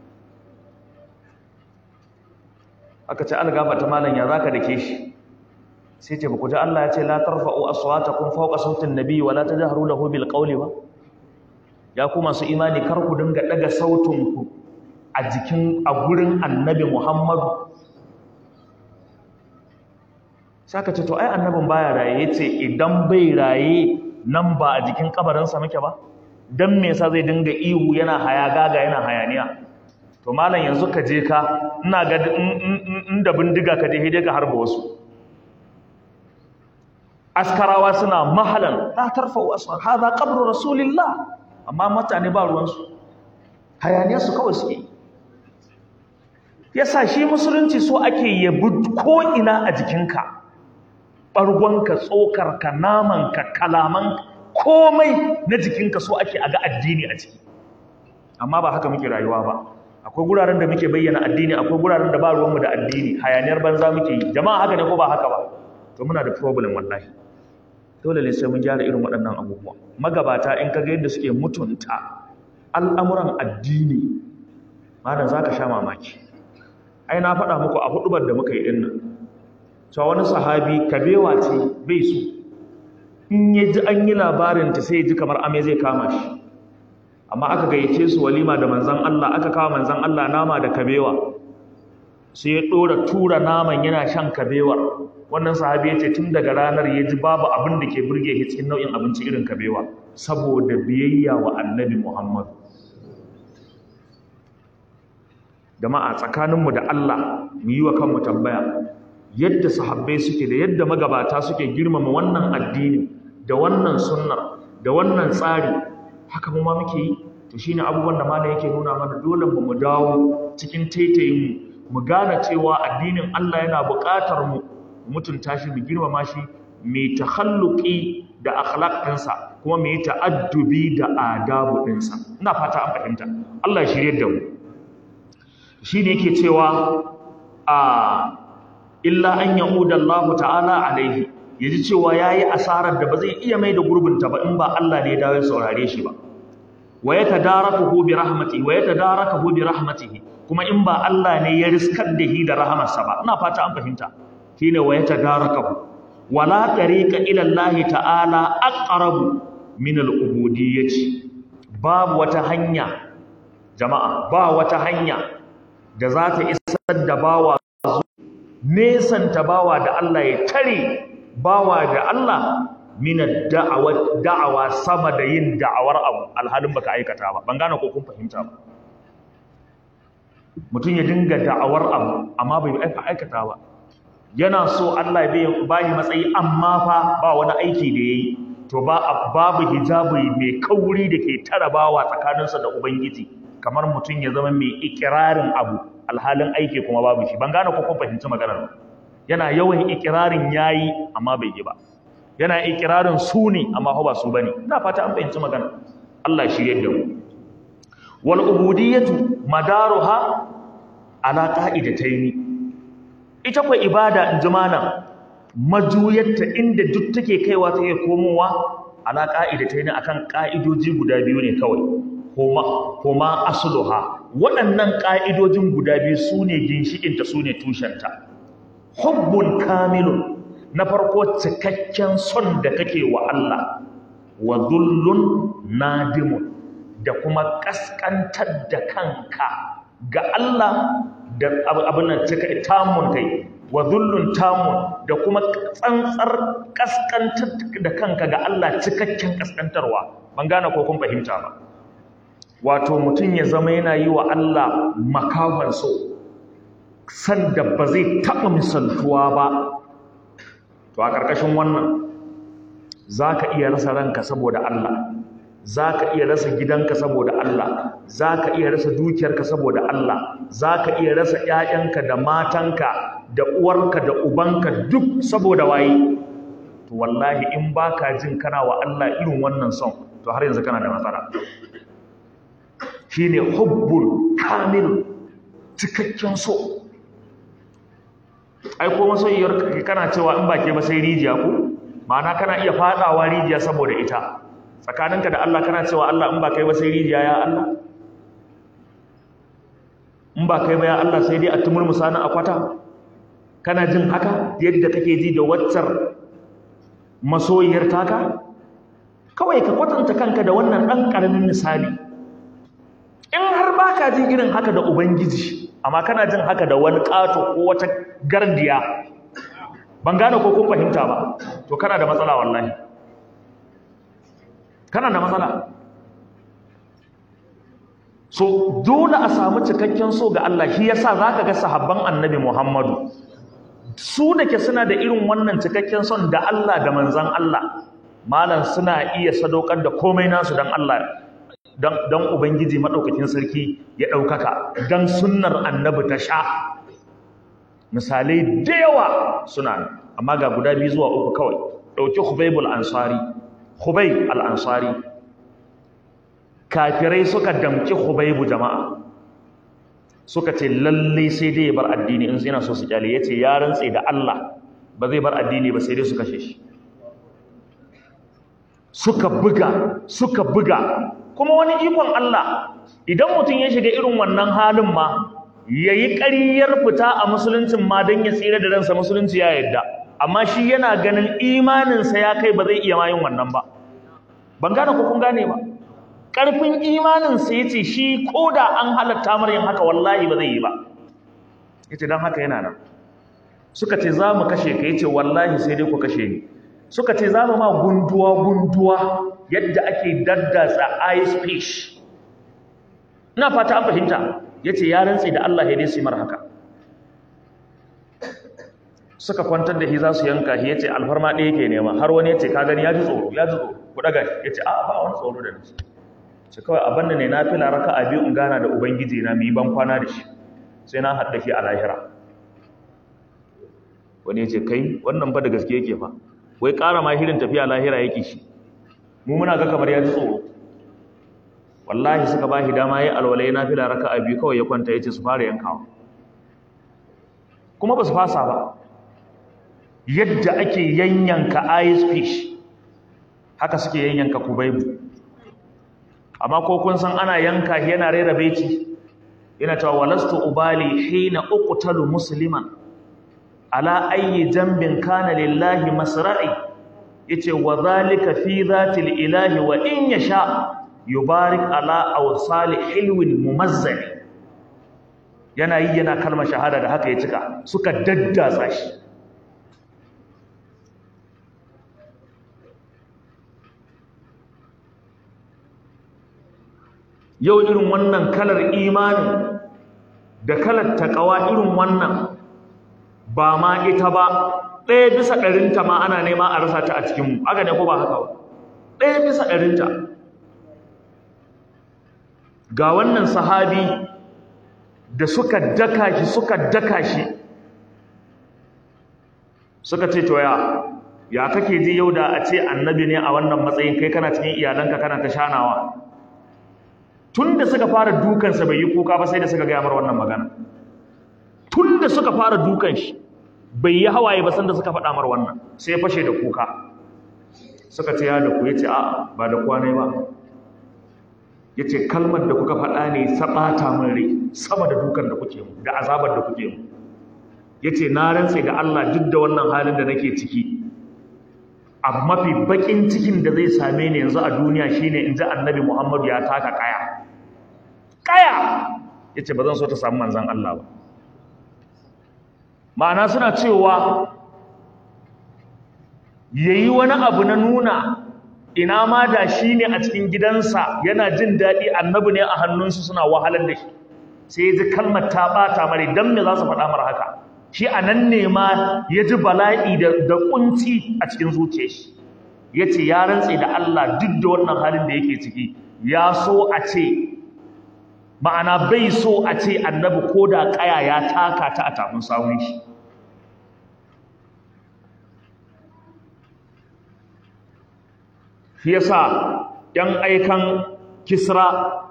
[SPEAKER 1] Aka ce algaba ta malam ya zaka dake shi? Sai ce ba ku ji Allah ya ce la tarfa'u aswatakum fawqa sautin nabiy wa la tajharu lahu bil qawli ba? Ya ku masu imani, kar ku dinga daga sautin ku a gurin Annabi Muhammadu. Saka ce to ai annabin baya raye. Yace idan bai raye nan ba a jikin kabarin sa muke ba, dan me yasa zai dinga ihu yana hayagaga yana hayaniya? To malam yanzu ka je ka, ina ga inda bindiga ka je dai ka harba wasu askarawa suna mahalan la tarfa'u aswat hadha qabru rasulillah, amma mutane ba ruwansu, hayaniyar su kawai suke. Yasa shi musulunci so ake yabi ko ina a jikinka, bargonka, tsokarka, namanka, kalaman, komai na jikinka so ake aga addini a ciki. Amma ba haka muke rayuwa ba. Akwai guraren da muke bayyana addini, akwai guraren da ba ruwanmu da addini, hayaniyar banza muke yi. Jama'a haka ne ko ba haka ba? To muna da problem wallahi. Dole ne sai mun gyara irin waɗannan abubuwa. Magabata in kaga yadda suke mutunta al'amuran addini, malam zaka sha mamaki. Ai na faɗa muku a hudubar da muka yi din nan, cewa wani sahabi kabewa ce bai so, in ya ji an yi labarin ta sai ya ji kamar ame zai kama shi. Amma aka gayyace su walima da manzon Allah, aka kawo manzon Allah nama da kabewa, sai ya ɗora tura naman yana shan kabewar. Wannan sahabi ya ce tun daga ranar ya ji babu abin da ke burge shi cikin nau'in abinci irin kabewa, saboda biyayya wa Annabi Muhammad. Jama'a tsakaninmu da Allah mu yi wa kanmu tambaya, yadda sahabbai suke da yadda magabata suke girmama wannan addini da wannan sunnar da wannan tsari, haka mu ma muke yi. To shine abubuwan da malam yake nuna mana, dole mu dawo cikin taitayin mu gane cewa addinin Allah yana buƙatar mu mutunta shi, mu girmama shi, mai takhalluqi da akhlaq ɗinsa, kuma mai ta'addubi da adabu ɗinsa. Ina fata an fahimta. Allah ya shirye da mu. Shi ne yake cewa illa an ya'uda Allah ta'ala alaihi, yaji cewa yayi asarar da ba zai iya mai da gurbinta ba in ba Allah ne ya dawo ya saurare shi ba. Wa yatadarakahu bi rahmatihi, kuma in ba Allah ne ya riskar da shi da rahamarsa ba. Ina fata an fahimta. Shine wa yatadarakahu, wala tariqa ila Allah ta'ala aqrabu min al-ubudiyyati. Babu wata hanya jama'a, ba wata hanya da za ta isar da bawa nesanta bawa da Allah ya tare bawa da Allah min da'awa sama da yin da'awar abu alhalin baka aikata ba. Ban gane ko kun fahimta ba. Mutum ya dinga da'awar abu amma bai aikata ba. Yana so Allah ya bayi matsayi amma fa ba wani aiki da yayi, to babu hijabi mai kauri da ke tarabawa tsakaninsa da Ubangiji kamar mutum ya zama mai ikirarin abu alhalin aiki kuma babu shi. Ban gane ko kun fahimci maganar. Yana yawan ikirarin yayi amma bai yi ba, yana ikirarin su ne amma ba su bane. Ina fata an fahimci maganar. Allah shi yadda mu. Wal ubudiyatu madaruha ala qa'idataini. Ita kwa ibada in ji malam majuyarta inda duk take kaiwa take komowa ala qa'idataini akan ka'idoji guda biyu ne kawai. Kuma asluha, waɗannan ƙa'idojin guda biyu su ne ginshiƙinta, su ne tushenta. Hubbun kamilun, na farko cikakken son da kake wa Allah, wa zullun nadimun, da kuma ƙasƙantar da kanka ga Allah da abin nan tamun kai, wa zullun tamun, da kuma tsantsar ƙasƙantar da kanka ga Allah cikakken ƙasƙantarwa. Ban gane ko kun fahimta ba. Wato mutum ya zama yana yi wa Allah makawan so sanda ba zai taɓa misaltuwa ba. To a ƙarƙashin wannan za ka iya rasa ranka saboda Allah, za ka iya rasa gidanka saboda Allah, za ka iya rasa dukiyarka saboda Allah, za ka iya rasa ‘ya'yanka da matanka da uwarka da ubanka duk saboda waye. To wallahi in ba ka jin kana wa Allah irin wannan son, to har yanzu kana da matsala. Shi ne hubbul kamil, cikakken so. Ai ko masoyiyar kana cewa in ba ke ba sai rijiya ko? Ma'ana kana iya fadawa rijiya saboda ita. Tsakaninka da Allah kana cewa Allah in ba kai ba sai rijiya ya Allah? In ba kai ba ya Allah sai dai a tumur musanin akwata? Kana jin haka yadda kake ji da waccar masoyiyar taka? Kawai ka kwatanta kanka da wannan ɗan ƙaramin misali. In har baka jin irin haka da Ubangiji, amma kana jin haka da wani ƙato ko wata gardiya, ban gane ko kun fahimta ba, to kana da matsala wallahi. Kana da matsala. So dole a samu cikakken so ga Allah. Shi yasa zaka ga sahabban Annabi Muhammadu su da ke suna da irin wannan cikakken son da Allah da manzon Allah, malam suna iya sadaukar da komai nasu dan Allah, don Ubangiji maɗaukakin sarki ya ɗaukaka, don sunnar annabi ta sha. Misalai da yawa suna, amma ga guda biyu zuwa uku kawai. Ɗauki Khubayb al-Ansari. Kafirai suka damƙi Khubaybu jama'a. Suka ce lalle sai dai ya bar addini in yana so su kyale. Ya ce ya rantse da Allah ba zai bar addini ba sai dai su kashe shi. Suka buga. Kuma wani ikon Allah, idan mutum ya shiga irin wannan halin ma, ya yi ƙaryar fita a musuluncin ma don ya tsira da ransa, musulunci ya yadda. Amma shi yana ganin imaninsa ya kai ba zai iya mayin wannan ba. Ban gane ko kun gane ba. Ƙarfin imaninsa ya ce shi ko da an halatta mar yin haka wallahi ba zai yi ba. Ya ce don haka yana nan. Suka ce za mu kashe ka, ya ce wallahi sai dai ku kashe ni. Suka ce za mu ma gunduwa yadda ake daddatsa ice fish. Ina fata an fahimta. Ya ce ya rantse da Allah ya dai su yi mara haka. Suka kwantar da shi za su yanka shi, ya ce alfarma ɗaya ke nema. Har wani ya ce ka gani ya ji tsoro ku ɗaga shi. Ya ce a ba wani tsoro da nasu. Ce kawai abin da ne na fila raka a biyu in gana da Ubangiji na mu yi ban kwana da shi. Sai na haɗa shi a lahira. Wani ya ce kai wannan fa da gaske yake fa. Wai ƙara ma hirin tafiya lahira yake shi. Mu muna ga kamar ya ji tsoro. Wallahi suka ba shi dama ya alwalai na fila raka a biyu kawai ya kwanta ya ce su fara yankawa. Kuma ba su fasa ba. Yadda ake yanyanka ice fish, haka suke yanyanka Khubaybu. Amma ko kun san ana yanka shi yana rera baiti, yana cewa walastu ubali hina uqtalu musliman ala ayyi jambin kana lillahi masra'i. Yace wa zalika fi zatil ilahi wa in yasha yubarik ala awsali hilwin mumazzali. Yana yi yana kalmar shahada da haka ya cika, suka daddatsa shi. yau irin wannan kalar imani da kalar takawa irin wannan ba ma ita ba 1/100 ma ana nema a rasa ta a cikinmu, haka ne ko ba haka ba? 1/100. Ga wannan sahabi da suka daka shi suka ce to ya kake ji yau da a ce annabi ne a wannan matsayin kai kana cikin iyalanka kana ta shanawa. Tun da suka fara dukansa bai yi kuka ba sai da suka gaya mar wannan magana. Tun da suka fara dukan shi bai yi hawaye ba sanda suka faɗa mar wannan, sai ya fashe da kuka. Suka ce ya da ku, yace a ba da kwanai ba. Yace kalmar da kuka faɗa ne sabata min rai sama da dukan da kuke mu da azabar da kuke mu. Yace na rantse ga Allah duk da wannan halin da nake ciki, a mafi bakin cikin da zai same ni yanzu a duniya shine in ji annabi Muhammadu ya taka kaya. Yace ba zan so ta samu manzon Allah ba. Ma'ana suna cewa yayi wani abu na nuna ina ma da shi ne a cikin gidansa yana jin daɗi annabi ne a hannunsu suna wahalar da shi, sai ya ji kalmar ta ɓata mare don me za su faɗa mara haka. Shi a nan ne ma ya ji bala'i da ƙunci a cikin zuciyar shi. Ya ce ya rantse da Allah duk da wannan halin da yake ciki ya so a ce, ma'ana bai so a ce annabi ko da ƙaya ya taka ta a tafin sawun shi. Shi yasa ‘yan aikan Kisra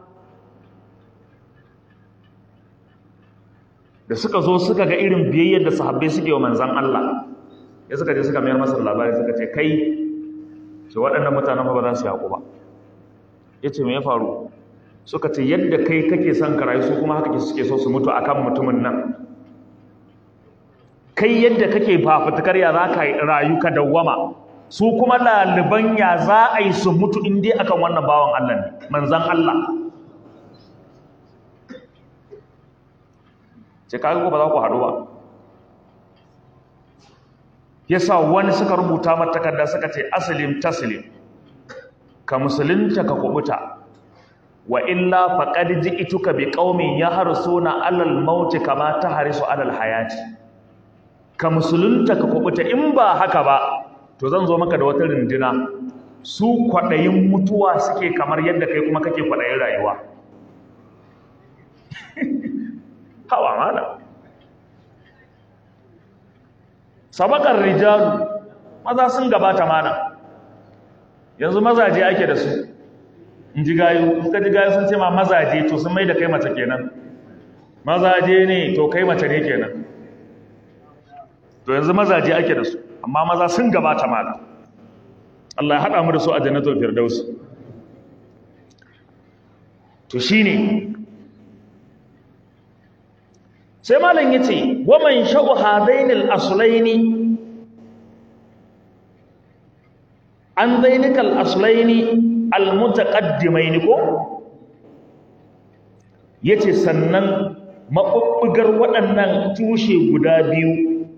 [SPEAKER 1] da suka zo suka ga irin biyayyar da sahabbai suke wa manzan Allah, ya suka je suka mayar masa labari suka ce kai ce waɗannan mutanen ba za su yaƙu ba. Ya ce me ya faru? Suka ce yadda kai kake son ka rayu su kuma haka suke so su mutu akan mutumin nan. Kai yadda kake fafutukar ya za ka rayu ka dawwama, su kuma laliban ya za a yi su mutu in dai akan wannan bawan Allah ne, manzan Allah. Ce kaga ko ba za ku haɗu ba. Yasa wani suka rubuta mata takarda suka ce aslim taslim, ka musulunta ka kubuta, wa illa faqad ji'tuka bi qaumin yaharsuna alal maut kama tahrisu alal hayati. Ka musulunta ka kubuta, in ba haka ba to zan zo maka da wata rindina su kwaɗayin mutuwa suke kamar yadda kai kuma kake kwaɗayin rayuwa. Hawa mana sabakar rijalu, maza sun gabata mana, yanzu mazaje ake da su. In ji gayu, in ka ji gayu sun ce ma mazaje to sun mai da kai mace kenan. Mazaje ne to kai mace ne kenan. To yanzu mazaje ake da su, amma maza sun gabata mana. Allah ya haɗa mu da su a jannatul firdaus. To shine sai malam yace wa man sha'u hadainil aslaini an zainikal aslaini almutaqaddimaini ko yace sannan mabubbugar waɗannan tushe guda biyu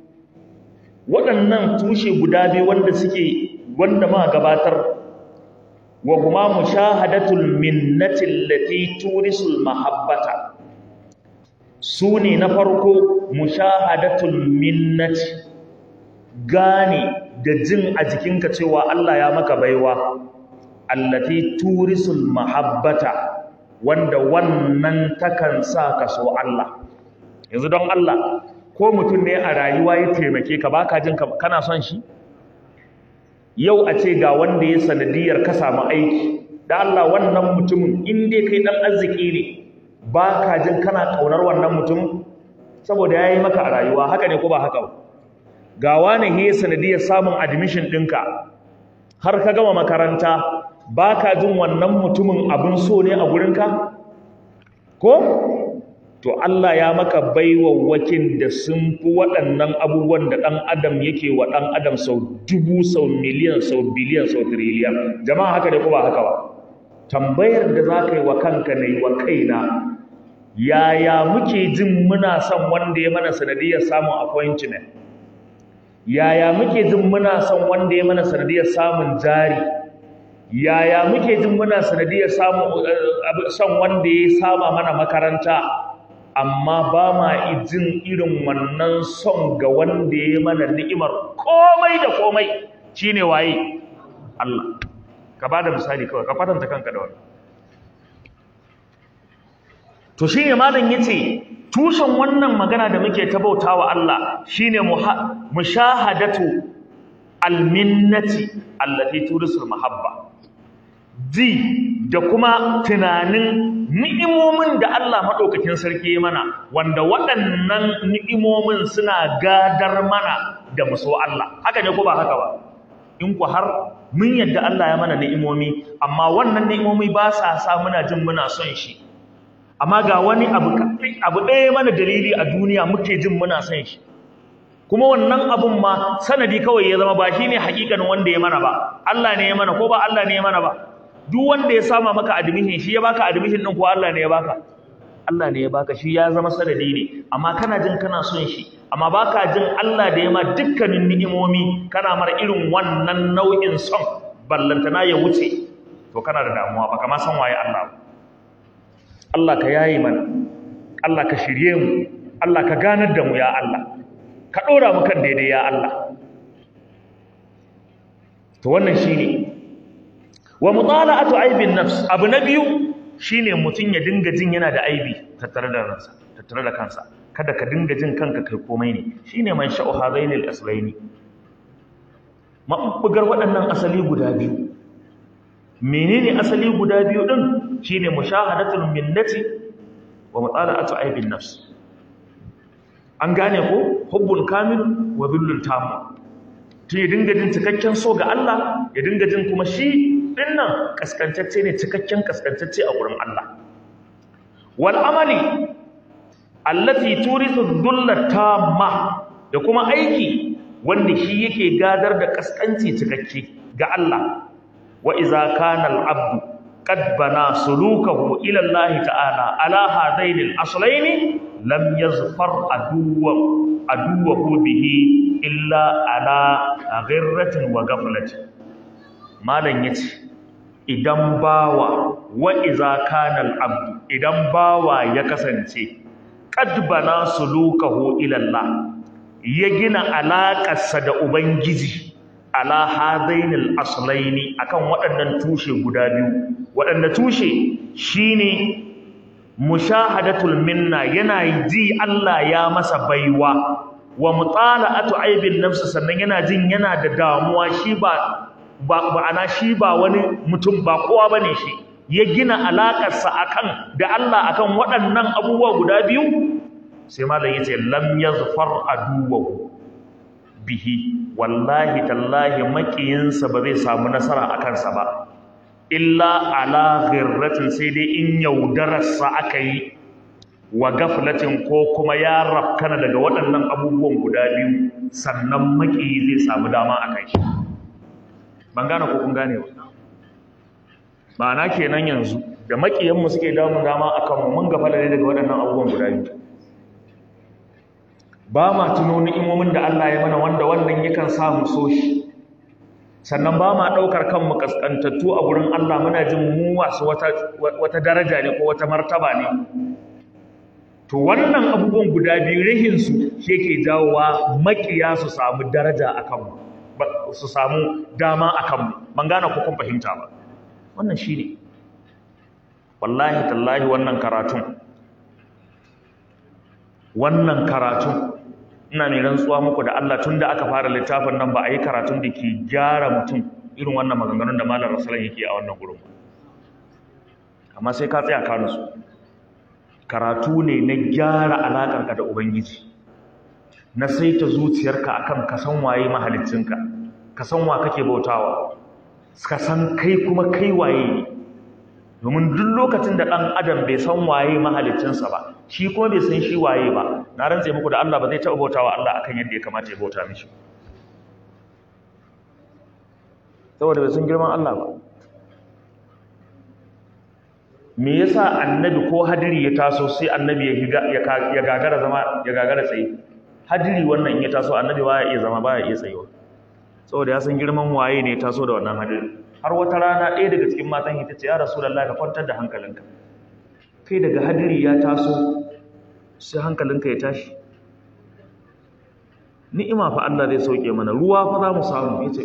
[SPEAKER 1] wanda ma gabatar wa huma mushahadatul minnati allati turisul mahabbata, su ne na farko mushahadatul minnati, gane da jin a jikinka cewa Allah ya maka baiwa, allati turisul mahabbata, wanda wannan takan sa ka so Allah. Yanzu don Allah ko mutum ne a rayuwa ya taimake ka baka jin kana son shi? Yau a ce ga wanda ya sanadiyar ka samu aiki, da Allah wannan mutumin in dai kai dan arziki ne ba ka jin kana ƙaunar wannan mutum saboda ya yi maka a rayuwa, haka ne ko ba haka ba? Ga wani ne sanadiyar samun admission ɗinka har ka gama makaranta, ba ka jin wannan mutumin abin so ne a gurinka? Ko? To Allah ya maka baiwawwakin da sun fi waɗannan abubuwan da ɗan adam yake wa ɗan adam sau dubu, sau miliyan, sau biliyan, sau tiriliyan. Jama'a haka ne ko ba haka ba? Tambayar da za ka yi wa kanka na yi wa kaina, yaya muke jin muna son wanda ya mana sanadiyar samun appointment? Yaya muke jin muna son wanda ya mana sanadiyar samun jari? yaya muke jin muna sanadiyar samu son wanda ya sama mana makaranta amma ba ma jin irin wannan son ga wanda ya mana ni'imar komai da komai shine waye Allah. Ka bada misali kawai, ka kwatanta kanka da wannan. To shine malam yace tushen wannan magana da muke ta bautawa Allah shine mushahadatu alminnati allati turisul mahabba, ji da kuma tunanin ni'imomin da Allah madaukakin sarki ya mana, wanda waɗannan ni'imomin suna gadar mana da muso Allah. Haka ne ko ba haka ba? In ku har mun yadda Allah ya mana ni'imomi, amma wannan ni'imomi ba sa sa muna jin muna son shi. Amma ga wani abu ɗaya mana dalili a duniya muke jin muna son shi, kuma wannan abun ma sanadi kawai ya zama ba shi ne hakikanin wanda ya mana ba, Allah ne ya mana ko ba Allah ne ya mana ba. Duk wanda ya sama maka admission shi ya baka admission ɗin ko Allah ne ya baka? Allah ne ya baka, shi ya zama sanadi ne. Amma kana jin kana son shi, amma baka jin Allah da ya ma dukkanin ni'imomi kana mara irin wannan nau'in son, ballantana ya wuce, to kana da damuwa, baka ma san waye Allah ba. Allah ka yaye mana, Allah ka shirye mu, Allah ka ganar da mu ya Allah, ka ɗora mu kan daidai ya Allah. To wannan shine wa mutala'atu aibin nafs. Abu na biyu shine mutum ya dinga jin yana da aibi tattare da ransa, tattare da kansa. Kada ka dinga jin kanka kai komai ne. Shine man sha'u hadainil aslaini, mabbugar waɗannan asali guda biyu. Menene asali guda biyu din? Shine mushahadatul minnati wa mutala'atu aibin nafs. An gane ko? Hubbul kamil wa dhillul tam. To ya dinga jin cikakken so ga Allah, ya dinga jin kuma shi dinnan kaskantacce ne, cikakken kaskantacce a gurin Allah. Wal amali allati turithu dhullat tamma, da kuma aiki wanda shi yake gadar da kaskanci cikakke ga Allah. Wa iza kana al-abdu qad bana sulukahu ila Allah ta'ala ala hadaini al-aslaini lam yazfar aduwahu bihi illa ala ghirratin wa ghaflatin. Malan yace idan bawa wa iza kana al-abdu, idan bawa ya kasance qad bana sulukahu ila Allah, ya gina alaƙarsa da ubangiji ala hadainil aslaini, akan waɗannan tushe guda biyu. Waɗanda tushe shine mushahadatul minna, yana ji Allah ya masa baiwa, wa mutala'atu aibin nafsi, sannan yana jin yana da damuwa, shi ba shi ba wani mutum, ba kowa bane shi. Ya gina alaƙarsa akan da Allah akan waɗannan abubuwa guda biyu. Sai malam yace lam yazfar aduwahu bihi, wallahi tallahi makiyinsa ba zai samu nasara a kansa ba, illa ala ghirratin, sai dai in yaudararsa aka yi, wa gaflatin, ko kuma ya rafkana daga waɗannan abubuwan guda biyu, sannan makiyi zai samu dama a kai shi. Ban gane ko kun gane ba? Ma'ana kenan yanzu da makiyanmu suke damun dama a kanmu, mun gafala ne daga waɗannan abubuwan guda biyu. Ba ma tuno ni'imomin da Allah ya mana, wanda wannan yakan sa mu so shi. Sannan ba ma ɗaukar kanmu kaskantattu a gurin Allah, muna jin mu wasu wata daraja ne ko wata martaba ne. To wannan abubuwan guda biyu, rahinsu shi yake jawowa makiya su samu daraja a kanmu, su samu dama a kanmu. Ban gane ko kun fahimta ba? Wannan shi ne. Wallahi tallahi wannan karatun ina mai rantsuwa muku da Allah, tunda aka fara littafin nan ba a yi karatun da ke gyara mutum irin wannan maganganun da Malam Rasulun yake a wannan gurin. Amma sai ka tsaya ka nutsu. Karatu ne na gyara alaƙarka da Ubangiji, na saita zuciyarka akan ka san waye mahaliccinka, ka san wa kake bautawa, ka san kai kuma kai waye ne. Domin duk lokacin da ɗan adam bai san waye mahaliccinsa ba, shi kuma bai san shi waye ba, na rantse muku da Allah ba zai taɓa bautawa Allah akan yadda ya kamata ya bauta mishi, saboda bai san girman Allah ba. Me yasa annabi ko hadiri ya taso sai annabi ya gagara zama, ya gagara tsaye? Hadiri wannan in ya taso annabi baya iya zama, baya iya tsayewa, saboda ya san girman waye ne ya taso da wannan hadiri. har wata rana ɗaya daga cikin matan ita ce ya Rasulullahi ka kwantar da hankalinka kai daga hadiri ya taso sai hankalinka ya tashi ni'ima fa Allah zai sauke mana ruwa fa za mu samu yace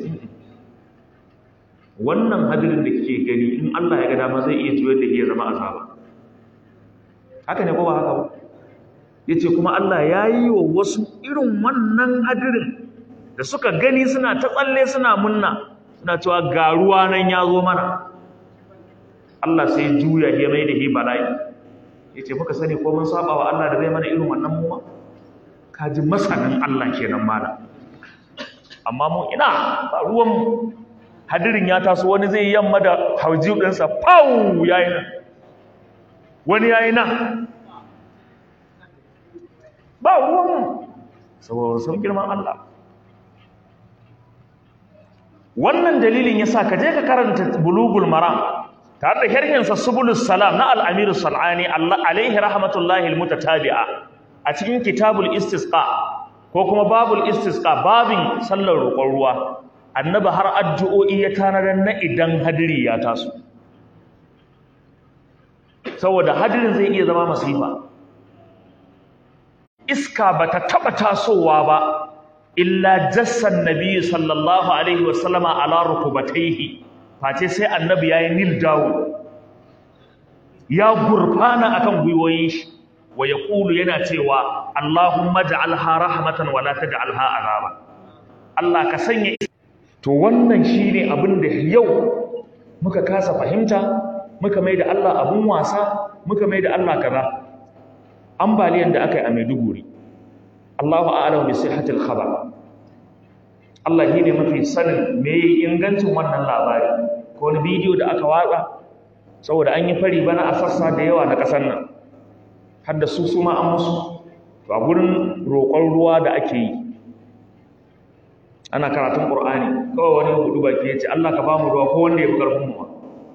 [SPEAKER 1] wannan hadirin da kike gani in Allah ya ga dama zai iya juyar da iya zama azaba haka ne ko ba haka ba yace kuma Allah ya yi wa wasu irin wannan hadirin da suka gani suna ta tsalle suna munna suna cewa ga ruwa nan ya zo mana Allah sai juya ya mai da hi bala'i yace muka sani ko mun saba wa Allah da zai mana irin wannan mu ma kaji masanin Allah kenan mala amma mu ina ba ruwan mu hadirin ya taso wani zai yamma da haujiu ɗinsa pau yayi nan wani yayi nan ba ruwan mu saboda sun girman Allah wannan dalilin yasa ka je ka karanta bulugul maram tare da sharhinsa subulus salam na al-amir as-sal'ani Allah alaihi rahmatullahi al-mutatabi'a a cikin kitabul istisqa ko kuma babul istisqa babin sallar roƙon ruwa annabi har addu'o'i ya tanadar na idan hadiri ya taso saboda hadirin zai iya zama masifa iska bata taba tasowa ba illa jassan nabiyyi sallallahu alaihi wasallama ala rukubatayhi face sai annabi yayi nil dawo ya gurfana akan gwiwoyin shi wa yaqulu yana cewa Allahumma ja'alha rahmatan wa la taj'alha azaba Allah ka sanya to wannan shine abin da yau muka kasa fahimta muka maida Allah abun wasa muka maida Allah kaza ambaliyan da aka yi a Maiduguri Allahu a'lamu bi sihhatil khabar Allah shine mafi sanin me ingancin wannan labari ko wani bidiyo da aka watsa saboda an yi fari bana a sassa da yawa na kasar nan har da su ma an musu to a gurin roƙon ruwa da ake yi ana karatun Qur'ani kawai wani hudu baki ya ce Allah ka ba mu ruwa ko wanda ya fi karfin mu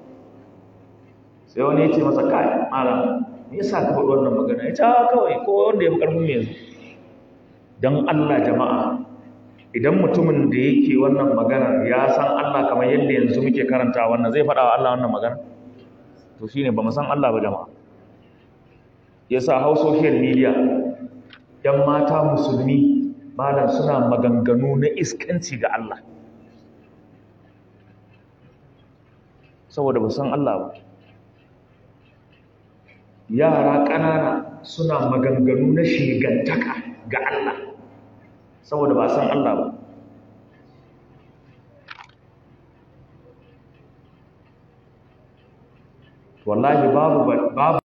[SPEAKER 1] sai wani ya ce masa kai malam me yasa ka faɗi wannan magana ya ce kawai ko wanda ya fi karfin mu yanzu dan Allah jama'a idan mutumin da yake wannan magana ya san Allah kamar yadda yanzu muke karanta wannan zai faɗa wa Allah wannan magana to shine ba mu san Allah ba jama'a yasa hau social media yan mata musulmi malam suna maganganu na iskanci ga Allah saboda ba san Allah ba yara ƙanana suna maganganu na shigantaka ga Allah saboda ba san Allah ba wallahi babu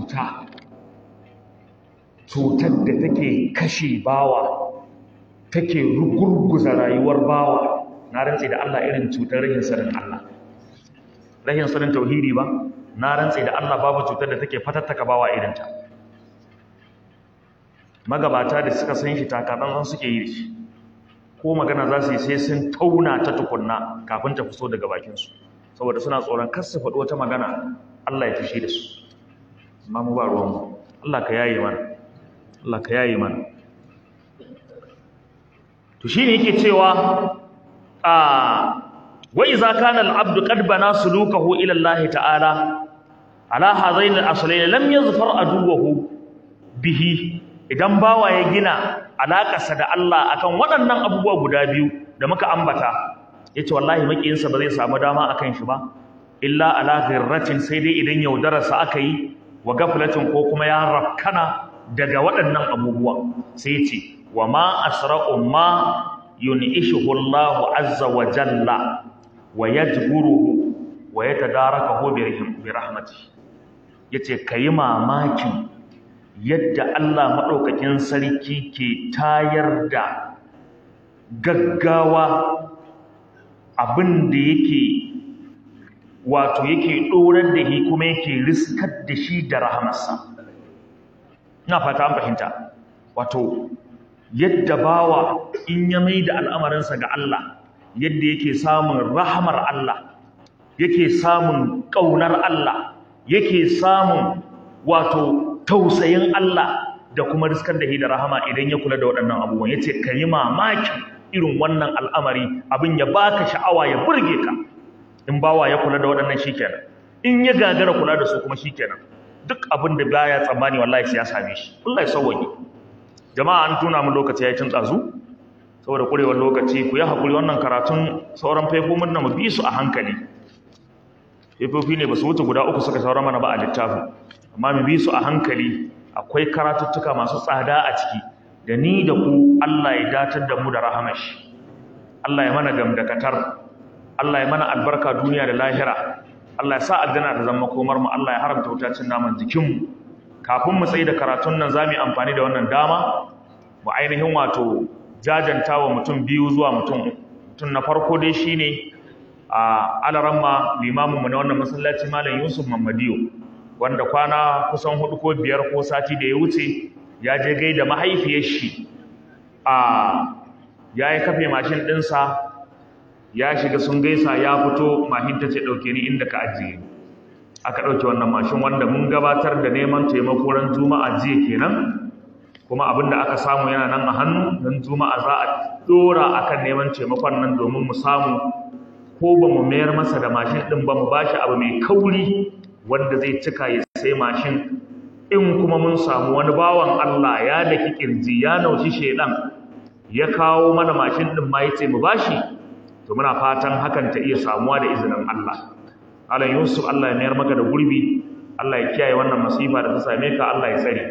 [SPEAKER 1] cutar da take kashe bawa take rugurguza rayuwar bawa na rantse da Allah irin cutar rahin sanin Allah rahin sanin tauhidi ba na rantse da Allah babu cutar da take fatattaka bawa irin ta magabata da suka san shi takadan suke yi shi ko magana za su yi sai sun tauna ta tukunna kafin ta fito daga bakin su saboda suna tsoron kar su faɗi wata magana Allah ya fushi da su amma mu ba ruwan mu Allah ka yaye mana Allah ka yaye mana to shine yake cewa wa idza kana al-abdu qad bana sulukahu ila Allah ta'ala ala hadain al-aslayn lam yazfar aduwahu bihi idan bawa ya gina alakarsa da Allah akan waɗannan abubuwa guda biyu da muka ambata yace wallahi makiyinsa ba zai samu dama akan shi ba illa ala ghirratin sai dai idan yaudararsa aka yi wa gaflatin ko kuma ya rakkana daga waɗannan abubuwa sai ce wa ma asra'u ma yunishuhu Allah azza wa jalla wa yajburuhu wa yatadarakahu bi rahmatihi yace kai mamakin yadda Allah madaukakin sarki ke tayar da gaggawa abin da yake wato yake dorar da shi kuma yake riskar da shi da rahamarsa ina fata an fahimta wato yadda bawa in ya mai da al'amarinsa ga Allah yadda yake samun rahamar Allah yake samun ƙaunar Allah yake samun wato tausayin Allah da kuma riskar da shi da rahama idan ya kula da waɗannan abubuwan yace ka yi mamaki irin wannan al'amari abin ya baka sha'awa ya burge ka in bawa ya kula da waɗannan shikenan, in ya gagara kula da su kuma shikenan, duk abin da baya tsammani wallahi sai ya same shi. Wallahi sauwaye. Jama'a an tuna mu lokaci yayin tsazu saboda kurewar lokaci, ku yi hakuri wannan karatun sauran faifofin nan mu bi su a hankali. Faifofi ne ba su wuce guda 3 suka saura mana ba a littafin, amma mu bi su a hankali. Akwai karatuttuka masu tsada a ciki, da ni da ku Allah ya datar da mu da rahamashi, Allah ya mana gamdakatar, Allah ya mana albarka duniya da lahira, Allah ya sa aljanna ta zama komar mu, Allah ya haramta wutacin naman jikin mu. Kafin mu tsaye da karatun nan zamu yi amfani da wannan dama mu ainihin wato jajantawa mutum biyu zuwa mutum na farko dai shine alaramma limamin mu na wannan masallaci Malam Yusuf Mamadiyo, wanda kwana kusan 4 ko 5 ko sati da ya wuce ya je gaida mahaifiyar shi, ya yi kafe mashin ɗinsa, ya shiga sun gaisa, ya fito, mahin ta ce ɗauke ni inda ka ajiye. Aka ɗauke wannan mashin, wanda mun gabatar da neman taimako ran juma'a jiya kenan, kuma abin da aka samu yana nan a hannu. Ran juma'a za a ɗora akan neman taimakon nan domin mu samu, ko ba mu mayar masa da mashin ɗin ba, mu ba shi abu mai kauri wanda zai cika ya sai mashin. In kuma mun samu wani bawan Allah ya daki kirji, ya naushi shedan, ya kawo mana mashin din ma yace mu bashi, to muna fatan hakan ta iya samuwa da izinin Allah. Allah Yusuf, Allah ya mayar maka da gurbi, Allah ya kiyaye wannan masifa da ta same ka, Allah ya tsare.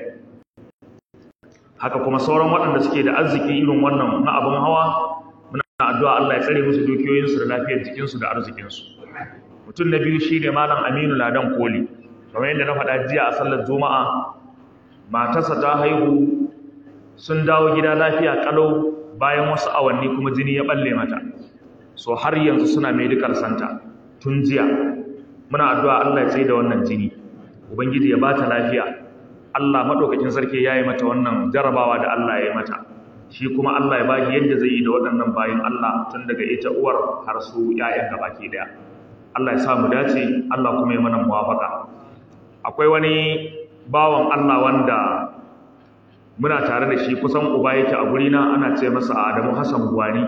[SPEAKER 1] Haka kuma sauran waɗanda suke da arziki irin wannan na abin hawa, muna addu'a Allah ya tsare musu dukiyoyinsu da lafiyar jikinsu da arzikinsu. Mutum na biyu shine Malam Aminu Ladan Koli. Kamar yadda na faɗa jiya a sallar Juma'a, matarsa ta haihu, sun dawo gida lafiya kalau, bayan wasu awanni kuma jini ya balle mata. So har yanzu suna medical center tun jiya. Muna addu'a Allah ya tsaye da wannan jini, Ubangiji ya bata lafiya, Allah madaukakin sarki ya yi mata wannan jarabawa da Allah ya yi mata, shi kuma Allah ya baki yadda zai yi da waɗannan bayin Allah, tun daga ita uwar har su ƴaƴan gabaki daya. Allah ya sa mu dace, Allah kuma ya mana muwafaka. Akwai wani bawan Allah wanda muna tare da shi, kusan uba yake a gurina, ana ce masa Adamu Hassan Gwani.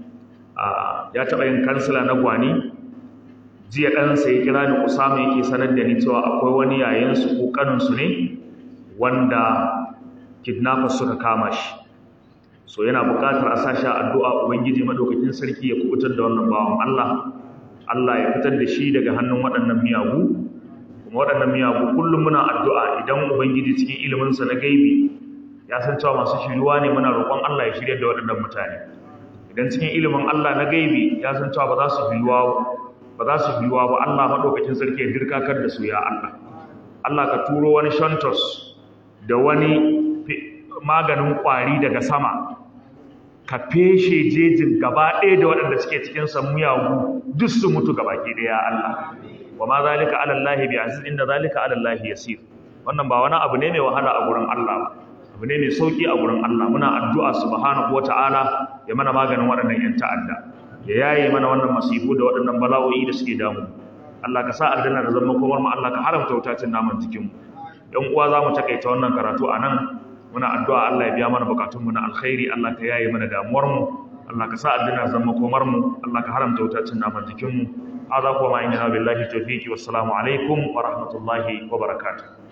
[SPEAKER 1] Ya taɓa yin kansila na Gwani. Jiya ɗansa ya kira ni, Usama, yake sanar da ni cewa akwai wani yayansu ko ƙaninsu ne wanda kidnappers suka kama shi. So yana buƙatar a sa shi a addu'a, Ubangiji madaukakin sarki ya kubutar da wannan bawan Allah, Allah ya fitar da shi daga hannun waɗannan miyagu. Waɗannan miyagu kullum muna addu'a, idan Ubangiji cikin iliminsa na gaibi ya san cewa masu shiruwa ne, muna roƙon Allah ya shirya da waɗannan mutane. Idan cikin ilimin Allah na gaibi ya san cewa ba za su biyuwa ba, Allah maɗaukakin sarki ya dirkakar da su ya Allah. Allah ka turo wani shantos da wani maganin ƙwari daga sama, ka feshe jejin gaba ɗaya da waɗanda suke cikin miyagu duk su mutu gaba ke ɗaya Allah. Wa ma zalika ala Allah bi aziz, inda zalika ala Allah yasir. Wannan ba wani abu ne mai wahala a gurin Allah ba, abu ne mai sauki a gurin Allah. Muna addu'a subhanahu wata'ala ya mana maganin waɗannan ƴan ta'adda, ya yaye mana wannan masifu da waɗannan bala'o'i da suke damu. Allah ka sa aljanna da zama komar mu, Allah ka haramta wutacin naman jikin mu. Ɗan uwa za mu takaita wannan karatu a nan. Muna addu'a Allah ya biya mana bukatun mu na alkhairi, Allah ka yaye mana damuwar mu, Allah ka sa aljanna da zama komar mu, Allah ka haramta wutacin naman jikin mu. هذا هو ما عندنا بالله التوفيق والسلام عليكم ورحمة الله وبركاته.